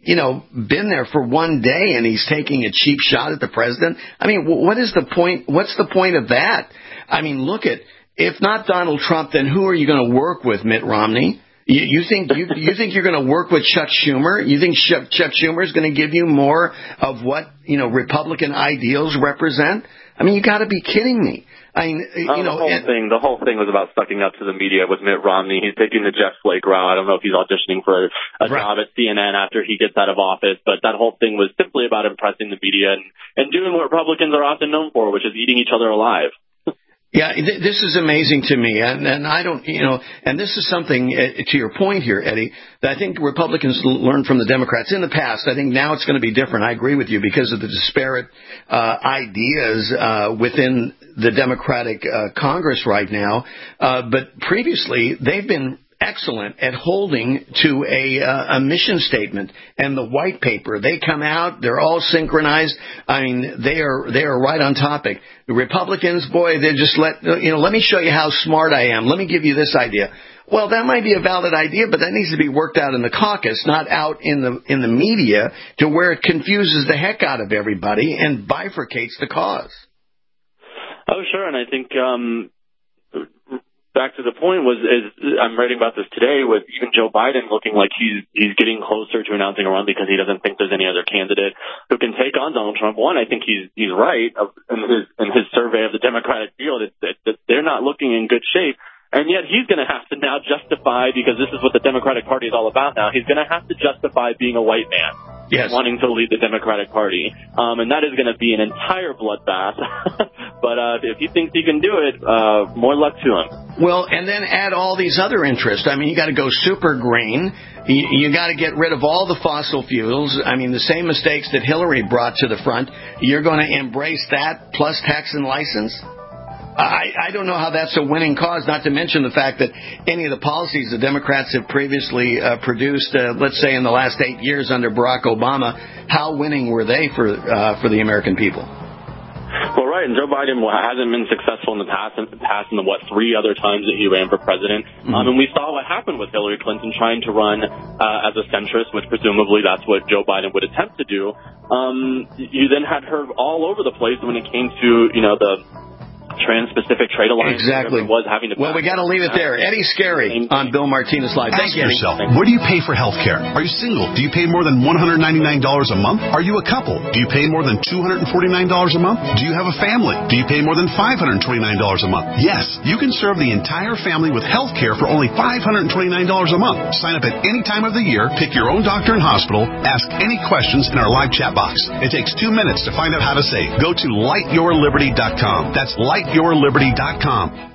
been there for one day and he's taking a cheap shot at the president. I mean, what is the point? What's the point of that? I mean, look at, if not Donald Trump, then who are you going to work with, Mitt Romney? You think you're going to work with Chuck Schumer? You think Chuck Schumer is going to give you more of what, Republican ideals represent? I mean, you got to be kidding me. I mean, the whole thing was about sucking up to the media with Mitt Romney. He's taking the Jeff Flake route. I don't know if he's auditioning for a job at CNN after he gets out of office, but that whole thing was simply about impressing the media and doing what Republicans are often known for, which is eating each other alive. Yeah, this is amazing to me, and I don't, and this is something, to your point here, Eddie, that I think Republicans learned from the Democrats in the past. I think now it's going to be different. I agree with you because of the disparate ideas within the Democratic Congress right now. But previously, they've been excellent at holding to a mission statement and the white paper. They come out, they're all synchronized. I mean, they are right on topic. The Republicans, boy, they just let me show you how smart I am. Let me give you this idea. Well, that might be a valid idea, but that needs to be worked out in the caucus, not out in the media to where it confuses the heck out of everybody and bifurcates the cause. Oh, sure, and I think back to the point I'm writing about this today with even Joe Biden looking like he's getting closer to announcing a run because he doesn't think there's any other candidate who can take on Donald Trump. One, I think he's right in his survey of the Democratic field that they're not looking in good shape. And yet he's going to have to now justify, because this is what the Democratic Party is all about now, he's going to have to justify being a white man. Yes. Wanting to lead the Democratic Party. And that is going to be an entire bloodbath. But if he thinks he can do it, more luck to him. Well, and then add all these other interests. I mean, you got to go super green. You got to get rid of all the fossil fuels. I mean, the same mistakes that Hillary brought to the front. You're going to embrace that plus tax and license? I don't know how that's a winning cause, not to mention the fact that any of the policies the Democrats have previously produced, let's say in the last 8 years under Barack Obama, how winning were they for the American people? Well, right, and Joe Biden hasn't been successful in the past in the 3 other times that he ran for president. Mm-hmm. And we saw what happened with Hillary Clinton trying to run as a centrist, which presumably that's what Joe Biden would attempt to do. You then had her all over the place when it came to, the Trans-Pacific Trade Alliance. Exactly. Well, we got to leave it there. Eddie Scary on Bill Martinez Live. Ask yourself, what do you pay for health care? Are you single? Do you pay more than $199 a month? Are you a couple? Do you pay more than $249 a month? Do you have a family? Do you pay more than $529 a month? Yes, you can serve the entire family with health care for only $529 a month. Sign up at any time of the year, pick your own doctor and hospital, ask any questions in our live chat box. It takes 2 minutes to find out how to save. Go to lightyourliberty.com. That's lightyourliberty.com.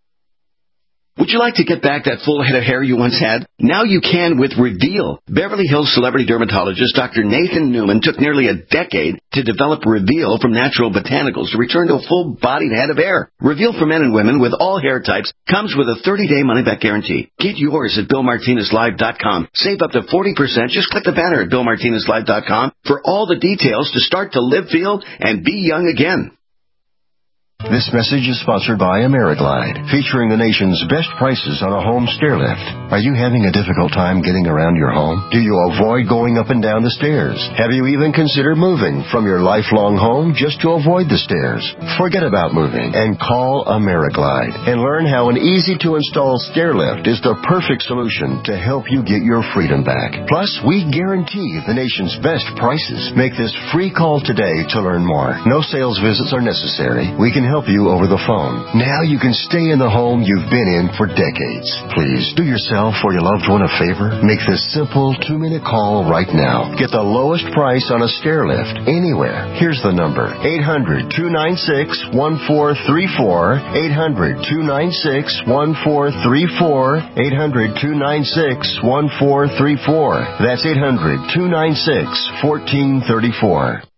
Would you like to get back that full head of hair you once had? Now you can with Reveal. Beverly Hills celebrity dermatologist Dr. Nathan Newman took nearly a decade to develop Reveal from natural botanicals to return to a full-bodied head of hair. Reveal for men and women with all hair types comes with a 30-day money-back guarantee. Get yours at BillMartinezLive.com. Save up to 40%. Just click the banner at BillMartinezLive.com for all the details to start to live, feel, and be young again. This message is sponsored by AmeriGlide, featuring the nation's best prices on a home stair lift. Are you having a difficult time getting around your home? Do you avoid going up and down the stairs? Have you even considered moving from your lifelong home just to avoid the stairs? Forget about moving and call AmeriGlide and learn how an easy-to-install stair lift is the perfect solution to help you get your freedom back. Plus, we guarantee the nation's best prices. Make this free call today to learn more. No sales visits are necessary. We can help you over the phone. Now you can stay in the home you've been in for decades. Please do yourself or your loved one a favor. Make this simple 2-minute call right now. Get the lowest price on a stair lift anywhere. Here's the number: 800-296-1434. 800-296-1434. 800-296-1434. That's 800-296-1434.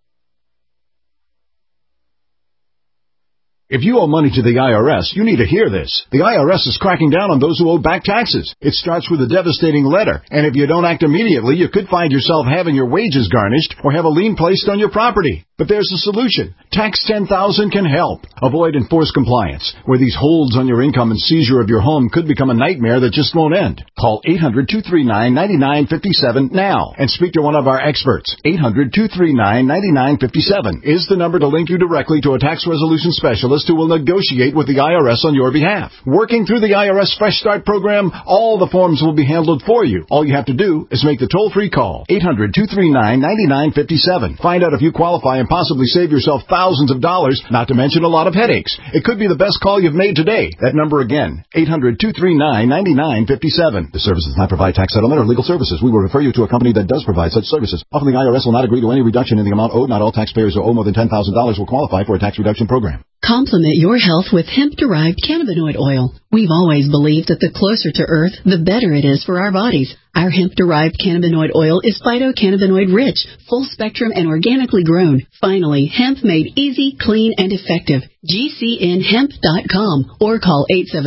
If you owe money to the IRS, you need to hear this. The IRS is cracking down on those who owe back taxes. It starts with a devastating letter, and if you don't act immediately, you could find yourself having your wages garnished or have a lien placed on your property. But there's a solution. Tax 10,000 can help. Avoid enforced compliance, where these holds on your income and seizure of your home could become a nightmare that just won't end. Call 800-239-9957 now and speak to one of our experts. 800-239-9957 is the number to link you directly to a tax resolution specialist who will negotiate with the IRS on your behalf. Working through the IRS Fresh Start program, all the forms will be handled for you. All you have to do is make the toll-free call. 800-239-9957. Find out if you qualify and possibly save yourself thousands of dollars, not to mention a lot of headaches. It could be the best call you've made today. That number again, 800-239-9957. The service does not provide tax settlement or legal services. We will refer you to a company that does provide such services. Often the IRS will not agree to any reduction in the amount owed. Not all taxpayers who owe more than $10,000 will qualify for a tax reduction program. Complement your health with hemp-derived cannabinoid oil. We've always believed that the closer to Earth, the better it is for our bodies. Our hemp-derived cannabinoid oil is phytocannabinoid rich, full-spectrum, and organically grown. Finally, hemp made easy, clean, and effective. GCNhemp.com or call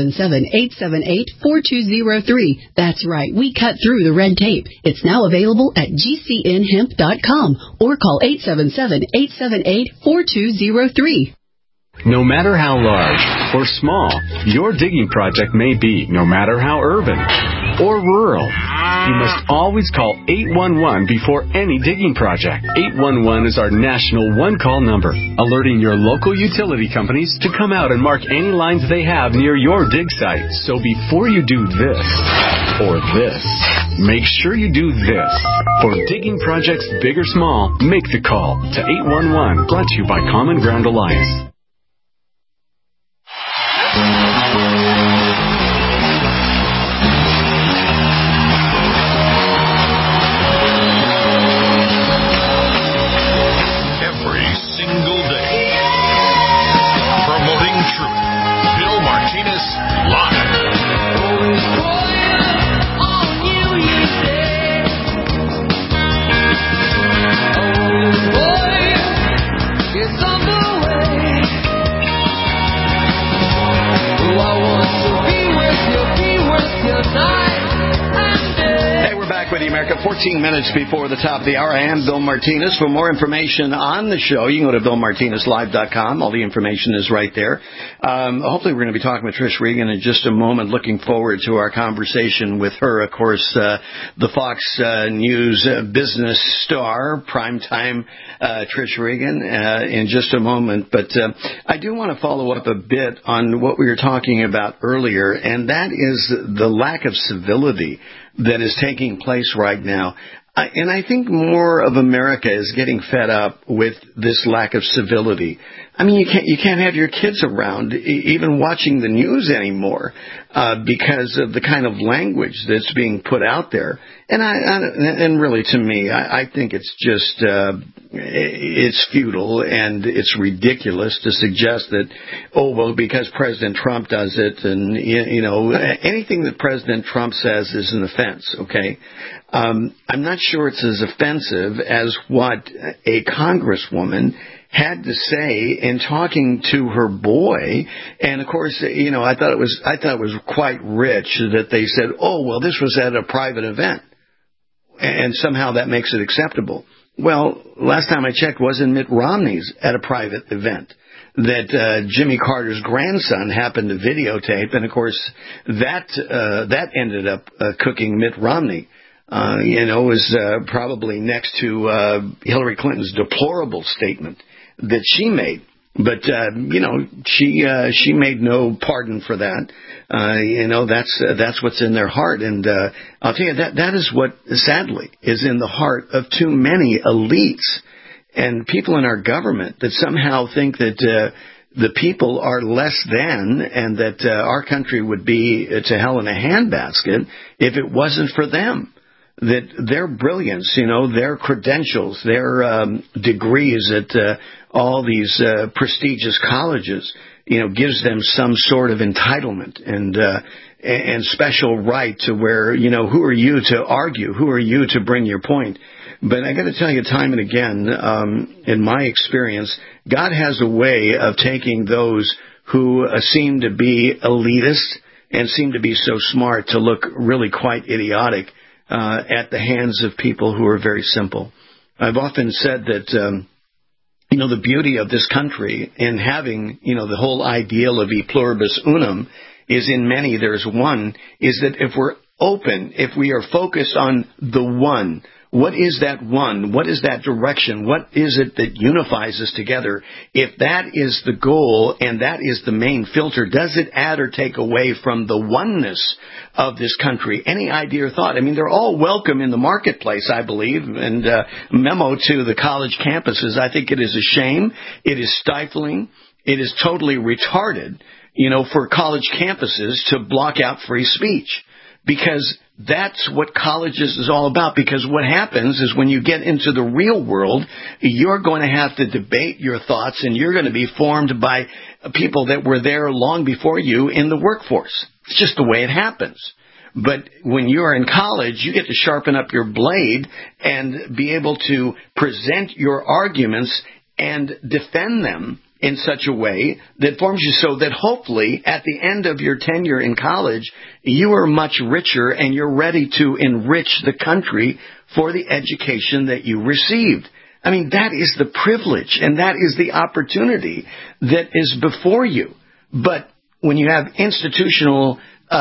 877-878-4203. That's right, we cut through the red tape. It's now available at GCNhemp.com or call 877-878-4203. No matter how large or small your digging project may be, no matter how urban or rural, you must always call 811 before any digging project. 811 is our national one-call number, alerting your local utility companies to come out and mark any lines they have near your dig site. So before you do this or this, make sure you do this. For digging projects big or small, make the call to 811, brought to you by Common Ground Alliance. Every single day. Promoting truth. Bill Martinez live. Hey, we're back with you, America. 14 minutes before the top of the hour. I am Bill Martinez. For more information on the show, you can go to BillMartinezLive.com. All the information is right there. Hopefully we're going to be talking with Trish Regan in just a moment. Looking forward to our conversation with her. Of course, the Fox News business star, primetime Trish Regan, in just a moment. But I do want to follow up a bit on what we were talking about earlier, and that is the lack of civility that is taking place right now. And I think more of America is getting fed up with this lack of civility. I mean, you can't have your kids around even watching the news anymore because of the kind of language that's being put out there. And really, to me, I think it's just it's futile and it's ridiculous to suggest that, oh, well, because President Trump does it, and you know, anything that President Trump says is an offense. Okay, I'm not sure it's as offensive as what a congresswoman had to say in talking to her boy. And of course, you know, I thought it was quite rich that they said, oh, well, this was at a private event, and somehow that makes it acceptable. Well, last time I checked, wasn't Mitt Romney's at a private event that Jimmy Carter's grandson happened to videotape, and of course that ended up cooking Mitt Romney. Was probably next to Hillary Clinton's deplorable statement that she made. But, she made no pardon for that. That's what's in their heart. And I'll tell you, that is what, sadly, is in the heart of too many elites and people in our government that somehow think that the people are less than, and that our country would be to hell in a handbasket if it wasn't for them. That their brilliance, their credentials, their degrees at all these prestigious colleges, gives them some sort of entitlement and special right to where, who are you to argue? Who are you to bring your point? But I got to tell you, time and again, in my experience, God has a way of taking those who seem to be elitist and seem to be so smart to look really quite idiotic at the hands of people who are very simple. I've often said that, the beauty of this country in having, the whole ideal of e pluribus unum is in many there's one, is that if we're open, if we are focused on the one, what is that one? What is that direction? What is it that unifies us together? If that is the goal and that is the main filter, does it add or take away from the oneness of this country? Any idea or thought? I mean, they're all welcome in the marketplace, I believe, and memo to the college campuses. I think it is a shame. It is stifling. It is totally retarded, for college campuses to block out free speech. Because that's what colleges is all about. Because what happens is when you get into the real world, you're going to have to debate your thoughts, and you're going to be formed by people that were there long before you in the workforce. It's just the way it happens. But when you're in college, you get to sharpen up your blade and be able to present your arguments and defend them in such a way that forms you so that hopefully at the end of your tenure in college, you are much richer and you're ready to enrich the country for the education that you received. I mean, that is the privilege and that is the opportunity that is before you. But when you have institutionalization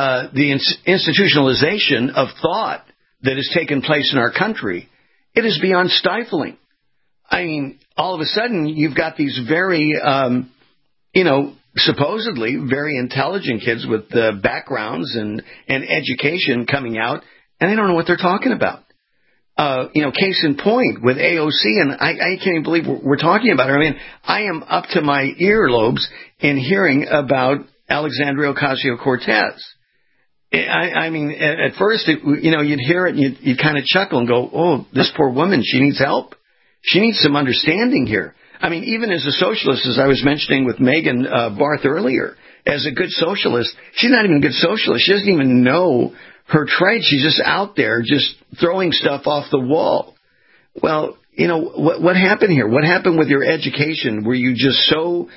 of thought that has taken place in our country, it is beyond stifling. I mean, all of a sudden, you've got these very, supposedly very intelligent kids with backgrounds and education coming out, and they don't know what they're talking about. Case in point with AOC, and I can't even believe we're talking about her. I mean, I am up to my earlobes in hearing about Alexandria Ocasio-Cortez. I mean, at first, you'd hear it and you'd kind of chuckle and go, oh, this poor woman, she needs help. She needs some understanding here. I mean, even as a socialist, as I was mentioning with Megan Barth earlier, as a good socialist, she's not even a good socialist. She doesn't even know her trade. She's just out there just throwing stuff off the wall. Well, what happened here? What happened with your education? Were you just so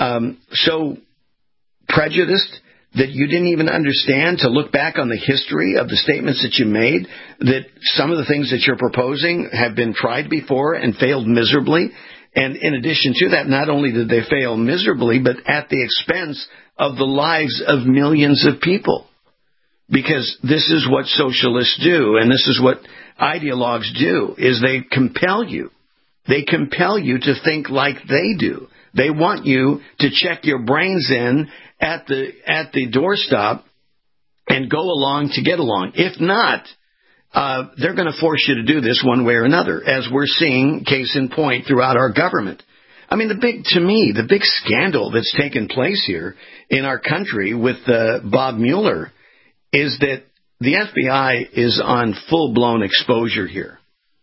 prejudiced that you didn't even understand to look back on the history of the statements that you made, that some of the things that you're proposing have been tried before and failed miserably? And in addition to that, not only did they fail miserably, but at the expense of the lives of millions of people. Because this is what socialists do, and this is what ideologues do, is they compel you. They compel you to think like they do. They want you to check your brains in at the doorstop and go along to get along. If not, they're going to force you to do this one way or another, as we're seeing case in point throughout our government. I mean, the big scandal that's taken place here in our country with Bob Mueller is that the FBI is on full-blown exposure here.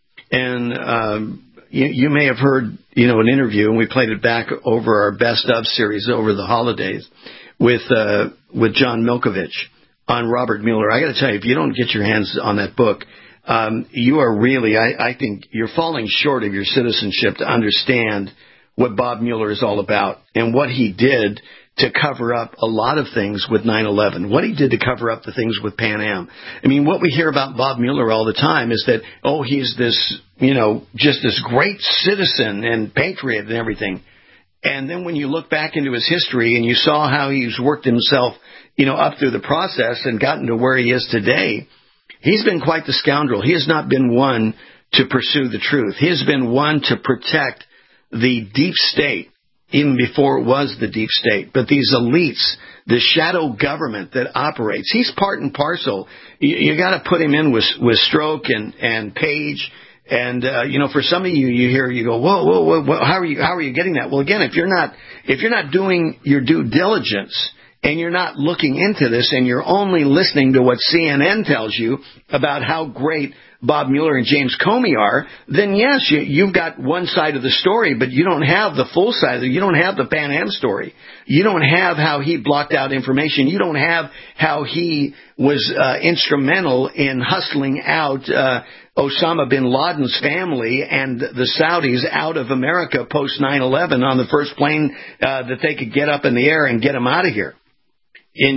And you may have heard, an interview, and we played it back over our Best Of series over the holidays with John Milkovich on Robert Mueller. I got to tell you, if you don't get your hands on that book, you are really, I think, you're falling short of your citizenship to understand what Bob Mueller is all about and what he did to cover up a lot of things with 9/11, what he did to cover up the things with Pan Am. I mean, what we hear about Bob Mueller all the time is that, oh, he's this, just this great citizen and patriot and everything. And then when you look back into his history and you saw how he's worked himself, up through the process and gotten to where he is today, he's been quite the scoundrel. He has not been one to pursue the truth. He has been one to protect the deep state, even before it was the deep state. But these elites, the shadow government that operates, he's part and parcel. You got to put him in with Stroke and Page. And, for some of you hear, you go, whoa, how are you getting that? Well, again, if you're not doing your due diligence and you're not looking into this and you're only listening to what CNN tells you about how great Bob Mueller and James Comey are, then yes, you've got one side of the story, but you don't have the full side of it. You don't have the Pan Am story. You don't have how he blocked out information. You don't have how he was instrumental in hustling out Osama bin Laden's family and the Saudis out of America post 9/11 on the first plane that they could get up in the air and get them out of here. And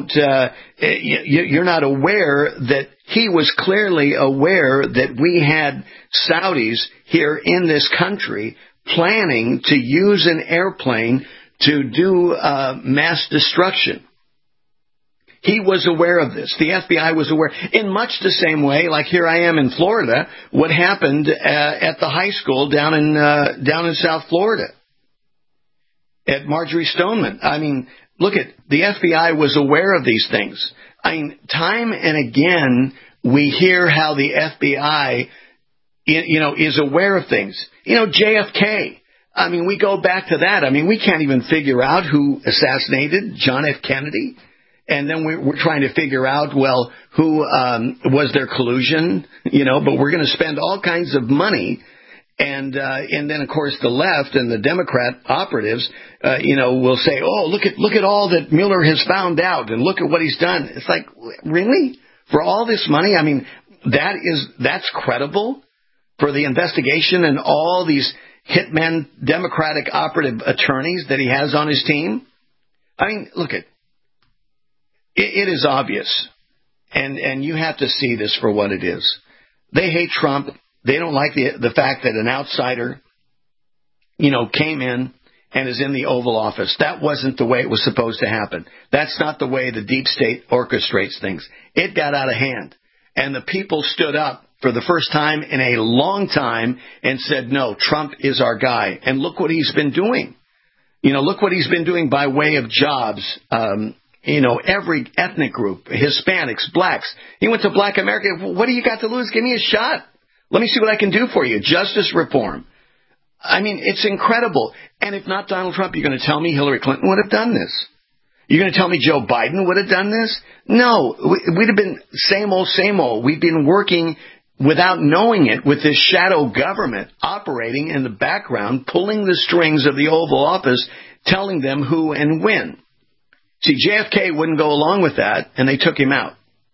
you're not aware that he was clearly aware that we had Saudis here in this country planning to use an airplane to do mass destruction. He was aware of this. The FBI was aware. In much the same way, like here I am in Florida, what happened at the high school down in South Florida at Marjorie Stoneman. I mean, look at the FBI was aware of these things. I mean, time and again we hear how the FBI, is aware of things. JFK. I mean, we go back to that. I mean, we can't even figure out who assassinated John F. Kennedy. And then we're trying to figure out, well, who was their collusion, but we're going to spend all kinds of money. And then, of course, the left and the Democrat operatives, will say, oh, look at all that Mueller has found out and look at what he's done. It's like, really? For all this money? I mean, that's credible for the investigation and all these hitmen, Democratic operative attorneys that he has on his team? I mean, look at it is obvious, and you have to see this for what it is. They hate Trump. They don't like the fact that an outsider, came in and is in the Oval Office. That wasn't the way it was supposed to happen. That's not the way the deep state orchestrates things. It got out of hand, and the people stood up for the first time in a long time and said, no, Trump is our guy. And look what he's been doing. Look what he's been doing by way of jobs. Every ethnic group, Hispanics, blacks. He went to Black America. What do you got to lose? Give me a shot. Let me see what I can do for you. Justice reform. I mean, it's incredible. And if not Donald Trump, you're going to tell me Hillary Clinton would have done this? You're going to tell me Joe Biden would have done this? No, we'd have been same old. We've been working without knowing it with this shadow government operating in the background, pulling the strings of the Oval Office, telling them who and when. See, JFK wouldn't go along with that, and they took him out.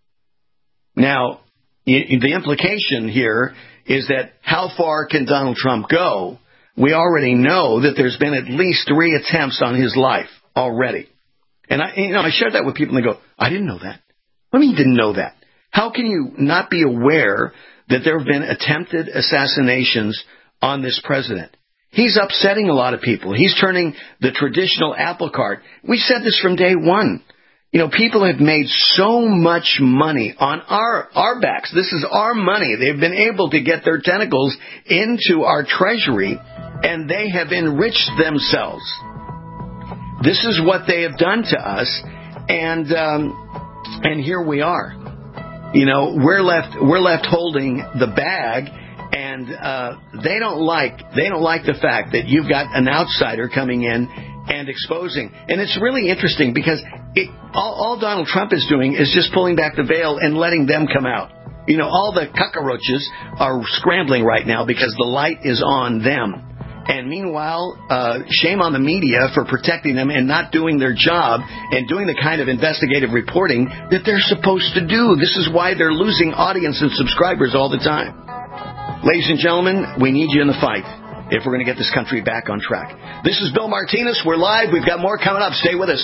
Now, the implication here is that how far can Donald Trump go? We already know that there's been at least 3 attempts on his life already. And I shared that with people, and they go, I didn't know that. What do you mean you didn't know that? How can you not be aware that there have been attempted assassinations on this president? He's upsetting a lot of people. He's turning the traditional apple cart. We said this from day one. People have made so much money on our backs. This is our money. They've been able to get their tentacles into our treasury, and they have enriched themselves. This is what they have done to us, and here we are. We're left holding the bag. And they don't like the fact that you've got an outsider coming in and exposing. And it's really interesting because all Donald Trump is doing is just pulling back the veil and letting them come out. All the cockroaches are scrambling right now because the light is on them. And meanwhile, shame on the media for protecting them and not doing their job and doing the kind of investigative reporting that they're supposed to do. This is why they're losing audience and subscribers all the time. Ladies and gentlemen, we need you in the fight if we're going to get this country back on track. This is Bill Martinez. We're live. We've got more coming up. Stay with us.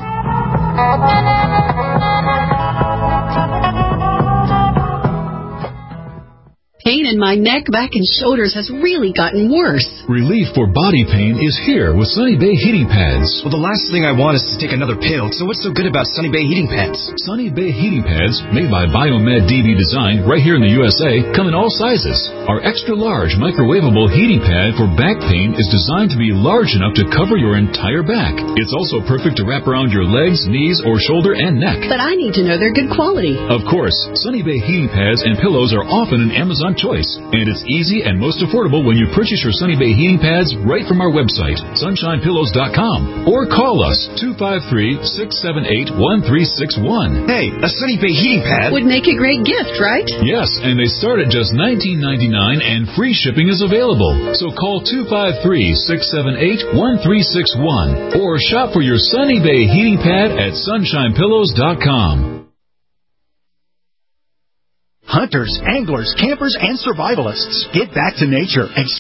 Pain in my neck, back, and shoulders has really gotten worse. Relief for body pain is here with Sunny Bay Heating Pads. Well, the last thing I want is to take another pill, so what's so good about Sunny Bay Heating Pads? Sunny Bay Heating Pads, made by Biomed DB Design right here in the USA, come in all sizes. Our extra-large microwavable heating pad for back pain is designed to be large enough to cover your entire back. It's also perfect to wrap around your legs, knees, or shoulder and neck. But I need to know they're good quality. Of course, Sunny Bay Heating Pads and pillows are often an Amazon choice, and it's easy and most affordable when you purchase your Sunny Bay Heating Pads right from our website, sunshinepillows.com, or call us 253-678-1361. Hey, a Sunny Bay Heating Pad would make a great gift, right? Yes, and they start at just $19.99 and free shipping is available. So call 253-678-1361 or shop for your Sunny Bay Heating Pad at sunshinepillows.com. Hunters, anglers, campers, and survivalists, get back to nature and